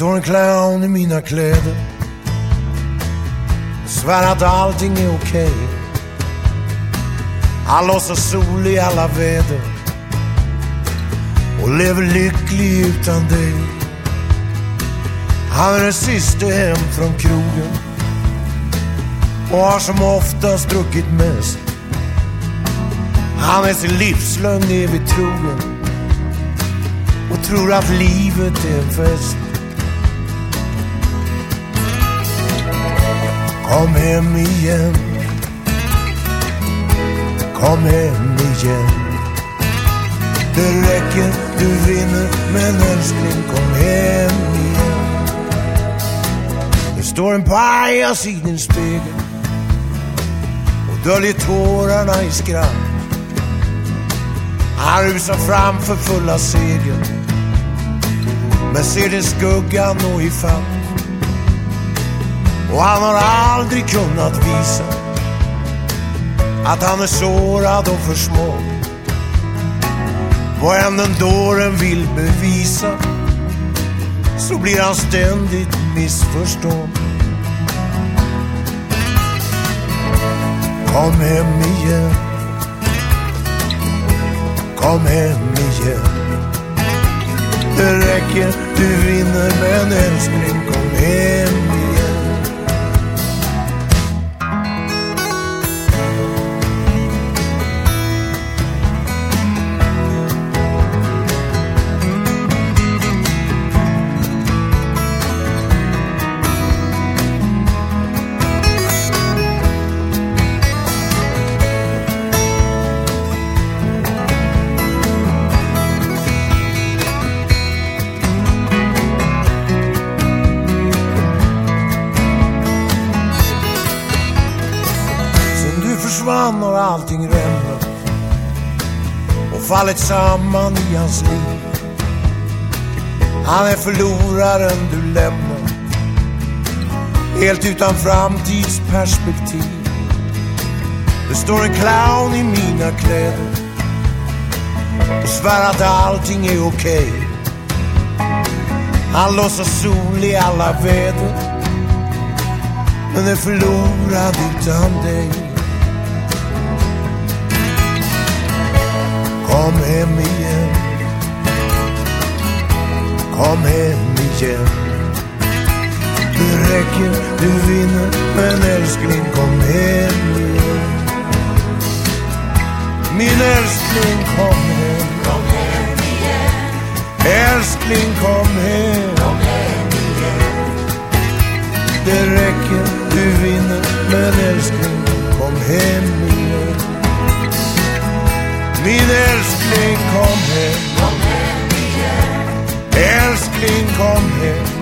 står en clown i mina kläder, svär att allting är okej. Han låtsas sol i alla väder och lever lycklig utan dig. Han är den sista hem från krogen och har som oftast druckit mest. Han är sin livslögn evigt trogen och tror att livet är en fest. Kom hem igen, kom hem igen. Det räcker, du vinner, men älskling, kom hem igen. Det står en pajas i din spegel och döljer tårarna i skratt. Han rusar fram för fulla segel, men ser din skugga nå i fall. Och han har aldrig kunnat visa att han är sårad och för små. Vad än den dåren vill bevisa, så blir han ständigt missförstådd. Kom hem igen, kom hem igen. Det räcker, du vinner, men älskling, kom hem igen. Försvann har allting rämnat och fallit samman i hans liv. Han är förloraren du lämnar, helt utan framtidsperspektiv. Det står en clown i mina kläder och svär att allting är okej. Han låtsas sol i alla väder, men är förlorad utan dig. Kom hem igen, kom hem igen. Det räcker, du vinner, men älskling, kom hem igen. Min älskling, kom hem, kom hem igen. Älskling, kom hem, kom hem igen. Det räcker, du vinner, men älskling, kom hem igen. Min älskling, kom hem, kom hem igen. Älskling, kom hem.